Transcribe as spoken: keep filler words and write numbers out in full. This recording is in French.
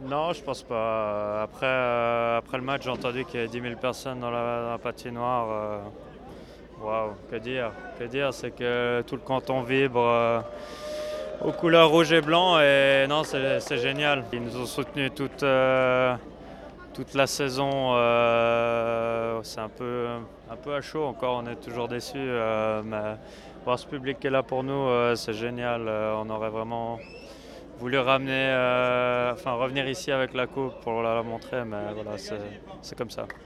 Non, je pense pas. Après, euh, après le match, j'ai entendu qu'il y avait dix mille personnes dans la, dans la patinoire. euh, Waouh, que dire? Que dire? C'est que tout le canton vibre euh, aux couleurs rouge et blanc et non, c'est c'est génial. Ils nous ont soutenus toute, euh, toute la saison. euh, c'est un peu, un peu à chaud encore, on est toujours déçus. euh, mais voir ce public qui est là pour nous, euh, c'est génial. Euh, on aurait vraiment voulu ramener, euh, enfin revenir ici avec la coupe pour la, la montrer, mais voilà, c'est c'est comme ça.